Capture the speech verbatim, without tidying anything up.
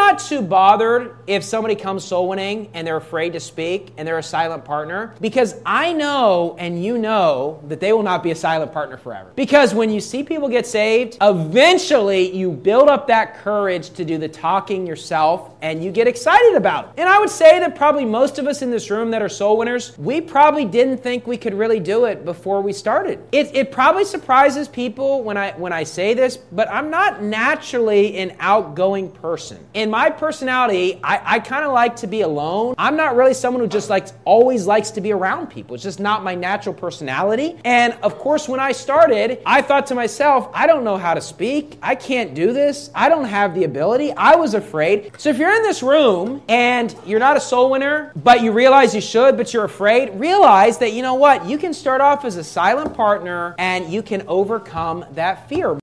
not too bothered if somebody comes soul winning and they're afraid to speak and they're a silent partner, because I know and you know that they will not be a silent partner forever. Because when you see people get saved, eventually you build up that courage to do the talking yourself and you get excited about it. And I would say that probably most of us in this room that are soul winners, we probably didn't think we could really do it before we started. It, it probably surprises people when I when I say this, but I'm not naturally an outgoing person. In my personality, I, I kind of like to be alone. I'm not really someone who just like always likes to be around people. It's just not my natural personality. And of course, when I started, I thought to myself, I don't know how to speak. I can't do this. I don't have the ability. I was afraid. So if you're in this room and you're not a soul winner, but you realize you should, but you're afraid, realize that, you know what? You can start off as a silent partner and you can overcome that fear.